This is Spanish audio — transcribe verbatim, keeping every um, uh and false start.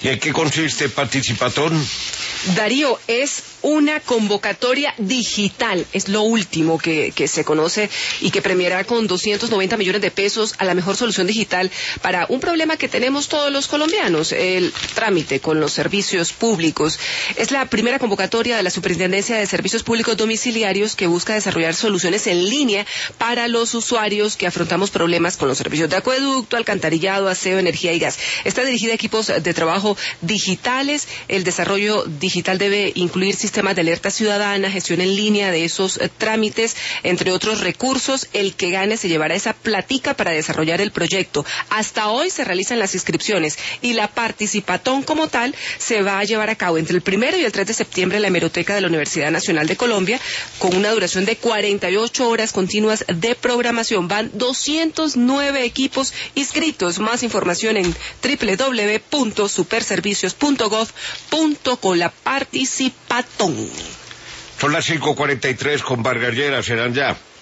¿Y en qué consiste Participatón? Darío, es una convocatoria digital, es lo último que, que se conoce y que premiará con doscientos noventa millones de pesos a la mejor solución digital para un problema que tenemos todos los colombianos, el trámite con los servicios públicos. Es la primera convocatoria de la Superintendencia de Servicios Públicos Domiciliarios que busca desarrollar soluciones en línea para los usuarios que afrontamos problemas con los servicios de acueducto, alcantarillado, aseo, energía y gas. Está dirigida a equipos de trabajo digitales. El desarrollo digital debe incluir sistemas de alerta ciudadana, gestión en línea de esos eh, trámites, entre otros recursos. El que gane se llevará esa platica para desarrollar el proyecto. Hasta hoy se realizan las inscripciones y la Participatón como tal se va a llevar a cabo entre el primero y el tres de septiembre en la hemeroteca de la Universidad Nacional de Colombia, con una duración de cuarenta y ocho horas continuas de programación. Van doscientos nueve equipos inscritos. Más información en doble u doble u doble u punto superservicios punto gov punto co. La Participatón. Son las cinco cuarenta y tres con Vargas Lleras, serán ya.